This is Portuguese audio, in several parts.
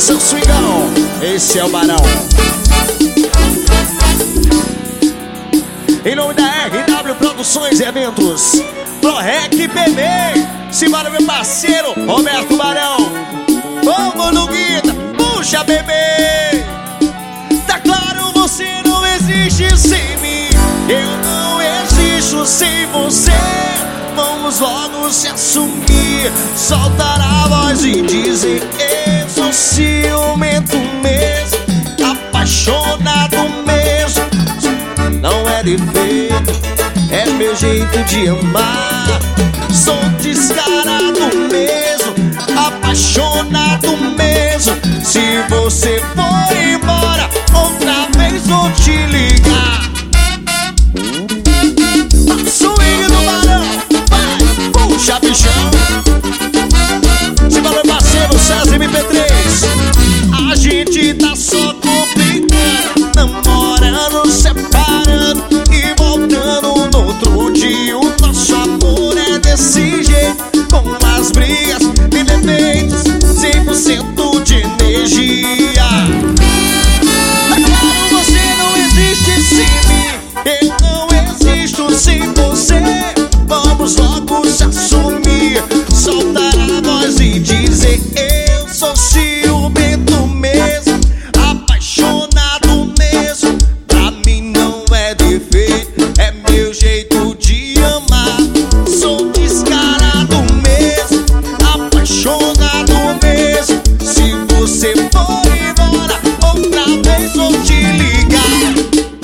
Atenção, swingão, esse é o Barão. Em nome da RW Produções e Eventos, ProRec BB, simbora meu parceiro Roberto Barão. Vamos no guita, puxa bebê. Tá claro, você não existe sem mim, eu não existo sem você. Vamos logo se assumir, soltar a voz e dizer: eu sou ciumento mesmo, apaixonado mesmo. Não é defeito, é meu jeito de amar. Sou descarado mesmo, apaixonado mesmo. Se você for embora, outra vez vou te ligar. Swing do Barão, vai, puxa bichão. Se valeu parceiro, César MP3. A gente tá só complicando, namorando, separando e voltando no outro dia. O nosso amor é desse jeito, com as brigas e defeitos, 100% de energia. Tá claro, você não existe sem mim, eu não existo sem você. Vamos logo se assumir, soltar a voz e dizer: eu sou ciumento mesmo, apaixonado mesmo. Pra mim não é defeito, é meu jeito de amar. Sou descarado mesmo, apaixonado mesmo. Se você for embora, outra vez vou te ligar.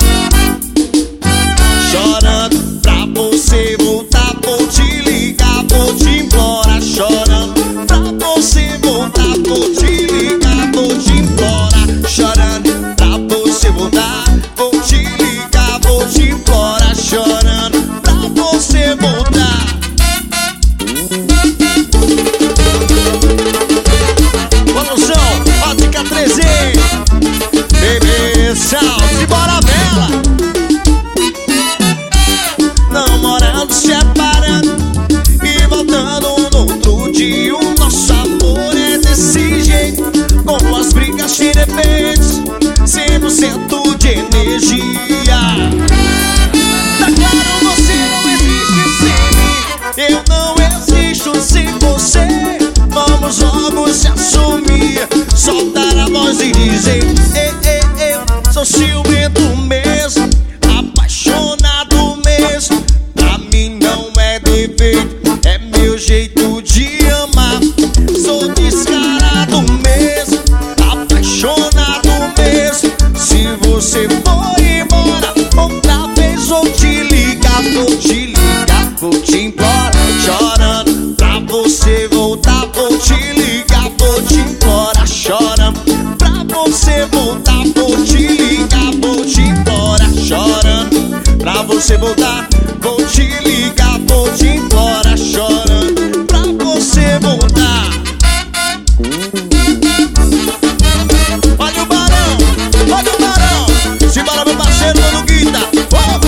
Chorando pra você voltar, vou te ligar, vou te implorar. Chorando pra você voltar, vou te ligar, vou te implorar. Chorando pra você voltar, vou te ligar, vou te implorar. Chorando pra você voltar. Produção, ótica 3D, bebê, salve, bora vela. Namorando, separando e voltando no outro dia. O nosso amor é desse jeito, com as brigas sem defeitos, 100% de energia. Tá claro, você não existe sem mim, eu não existo sem você. Vamos logo se assumir, soltar a voz e dizer: eu sou ciumento mesmo, apaixonado mesmo. Pra mim não é defeito, é meu jeito de amar. Sou descarado mesmo, apaixonado mesmo. Se você for embora, outra vez vou te ligar, vou te ligar, vou te implorar. Chorando pra você voltar, vou te ligar, vou te implorar. Chorando pra você voltar, vou te ligar, vou te implorar. Chorando pra você voltar, vou te ligar, vou te implorar. Chorando pra você voltar. Olha o Barão, olha o Barão. Se bora meu parceiro, mano, guita.